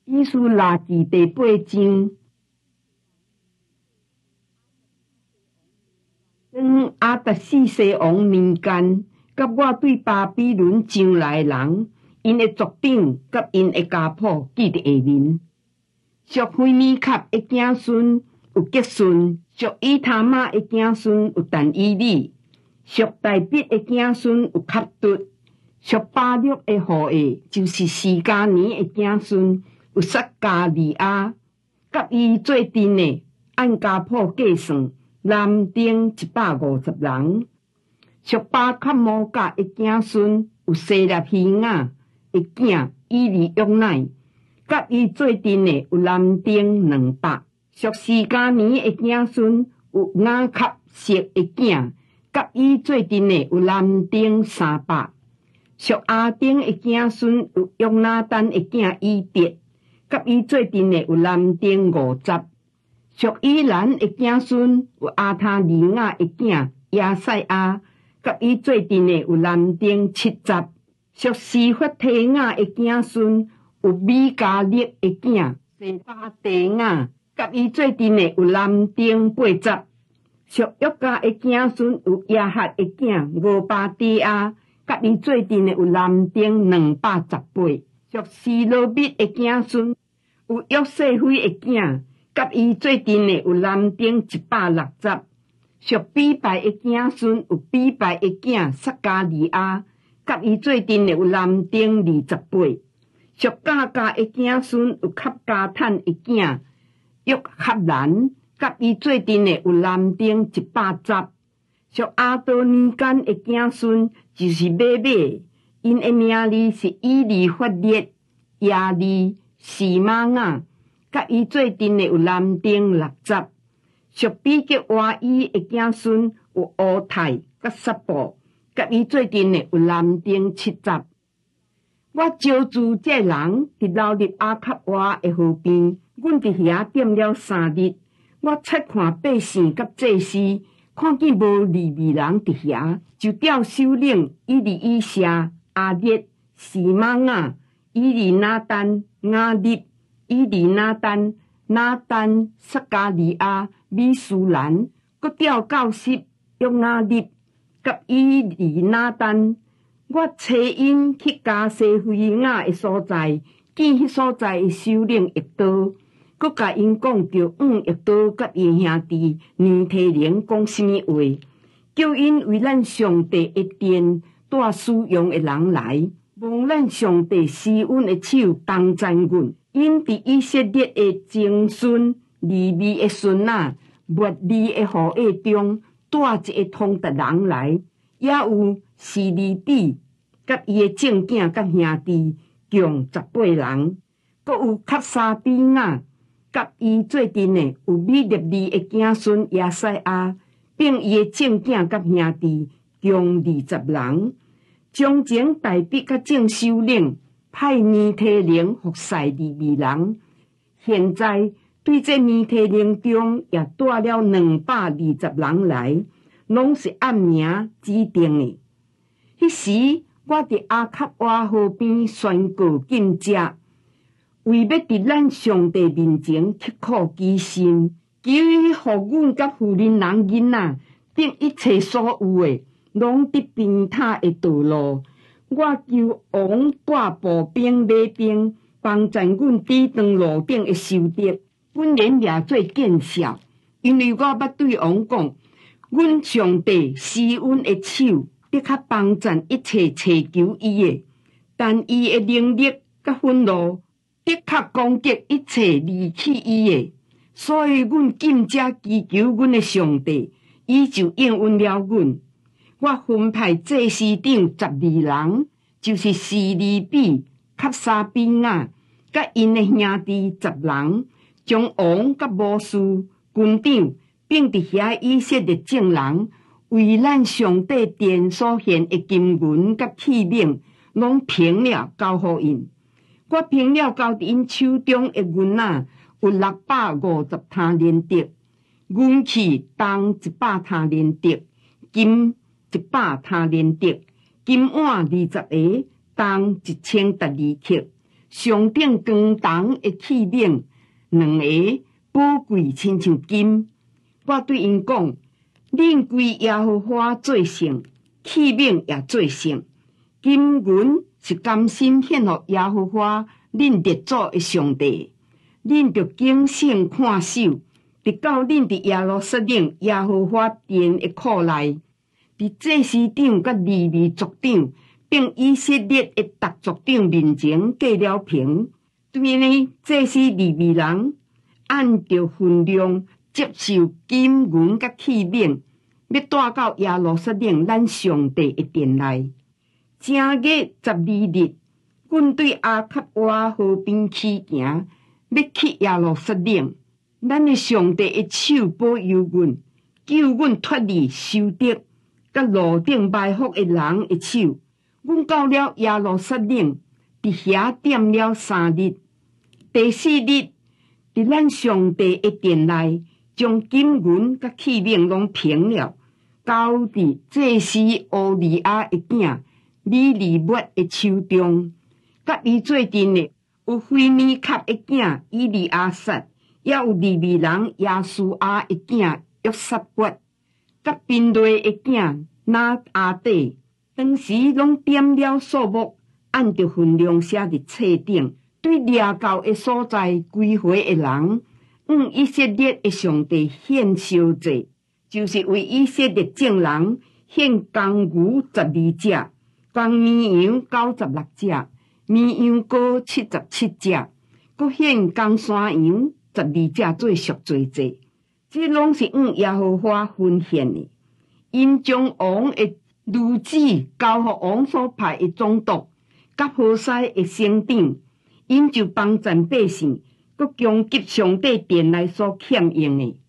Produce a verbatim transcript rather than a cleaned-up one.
伊斯拉记第八章。当阿达四世王年间，甲我对巴比伦上来人，因的族长甲因的家谱记伫下面。属菲尼卡的子孙有结顺，属以他玛的子孙有但以理，属大毕的子孙有卡督，属巴略的后裔就是示迦尼的子孙有撒加利亚，甲伊做阵的按家谱计算。男丁一百五十人，属巴卡摩甲的子孙有西拉希亚的囝以利约乃，甲伊做阵的有男丁两百。属示迦尼的子孙有雅卡色的囝，甲伊做阵的有男丁三百。属阿丁的子孙有约拿单的囝以别，甲伊做阵的有男丁五十。属以兰的子孙有阿他利亚的囝亚赛亚，甲伊做阵的有男丁七十。属示法提亚的子孙有米加勒的囝西巴提亚，甲伊做阵的有男丁八十。属约加的子孙有亚哈的囝乌巴底亚，甲伊做阵的有男丁两百十八。属示罗密的子孙有约瑟菲的囝。甲伊做阵的有男丁一百六十。属比拜的子孙有比拜的囝撒加利亚，甲伊做阵的有男丁二十八。属加加的子孙有卡加坦的囝约哈兰，甲伊做阵的有男丁一百十。属阿多尼干的子孙就是马马，因的名字是以利法列、亚利、示玛雅。甲伊做阵的有男丁六十。属比吉瓦伊的子孙有乌泰甲撒布，甲伊做阵的有男丁七十。我招住这人伫老入阿卡瓦的河边，阮伫遐踮了三日。我察看百姓甲祭司，看见无利未人伫遐，就调首领以利以下、阿列、示玛雅、以利拿单、雅利。以利拿单、拿单、撒加利亚、米苏兰，搁调教师约雅利，甲以利拿单。我找因去加西菲亚的所在，见迄所在的首领叶多，搁甲因讲叫嗯叶多甲伊兄弟尼提连讲什么话，叫因为咱上帝的殿带使用的人来，望咱上帝施恩的手帮赞阮。因伫以色列的曾孙、利未的孙仔、末利的后裔中，带一个通达人来，也有示利比，甲伊的正囝甲兄弟，共十八人，阁有卡沙比亚，甲伊做阵的有米勒利的子孙亚赛亚，并伊的正囝甲兄弟，共二十人。从前大毕甲正首领。派尼提灵服侍利未人，现在对这尼提灵中也带了两百二十人来，拢是按名指定的。迄时我伫阿卡瓦河边宣告禁食，为要伫咱上帝面前刻苦己心，求伊互阮甲妇人人囡仔，并一切所有的，拢伫平坦的道路。我求王挂步兵马兵，帮赞阮抵挡路顶的仇敌，本人也做见笑，因为我捌对王讲，阮上帝施恩的手，的确帮赞一切祈求伊的，但伊的能力甲愤怒，的确攻击一切离弃伊的，所以阮今则祈求阮的上帝，伊就应允了阮。我分派祭司长十二人，就是示利比、卡沙比亚，甲因的兄弟十人，将王甲武士、军长，并伫遐以色列众人，为咱上帝殿所献的金银甲器皿，拢平了交互因。我平了交伫因手中的银仔，有六百五十摊连得，银器当一百摊连得，金一百摊连得，金碗二十个，当一千十二克， 上顶光重的器皿，两个宝贵亲像金。我对因讲：恁归耶和华做圣，器皿也做圣。金银是甘心献予耶和华恁列祖的上帝，恁着谨慎看守，直到恁伫耶路撒冷耶和华殿的库内，伫祭司长甲利未族长，并以色列的逐族长面前过了平。对呢，祭司利未人按照分量接受金银甲器皿，要带到耶路撒冷咱上帝的殿内。正月十二日，阮对阿卡瓦河边起行，要去耶路撒冷。咱的上帝的手保佑阮，救阮脱离仇敌，甲路顶埋伏的人的手。阮到了耶路撒冷，伫遐踮了三日。第四日，伫咱上帝的殿内，将金银甲器皿拢平了，交伫祭司乌利亚的囝米利末的手中，甲伊做阵的有菲尼卡的囝以利亚撒，也有利未人耶稣亚的囝约撒伯，甲宾雷的囝拿阿底。当时拢点了数目，按照分量写伫册顶，对掠到的所在归回的人，向以色列的上帝献烧祭，就是为以色列众人献公牛十二只。公绵羊九十六只，绵羊羔七十七只，搁献公山羊十二只做赎罪祭，这拢是向耶和华分献的。因将王的女子交予王所派的总督，甲何西的省长，因就帮助百姓，搁供给上帝殿内所欠用的。